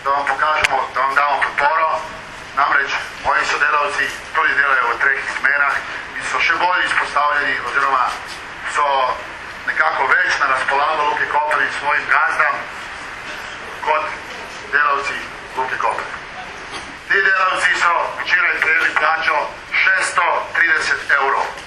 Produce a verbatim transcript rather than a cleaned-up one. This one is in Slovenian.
da vam pokažemo, da vam damo podporo. Namreč moji sodelavci tudi delajo v treh smenah in so še bolj izpostavljeni oziroma so nekako več na razpolago Luke Koper in svojim gazdam kot delavci Luke Koper. Ti delavci so včeraj prejeli plačo šeststo trideset evrov.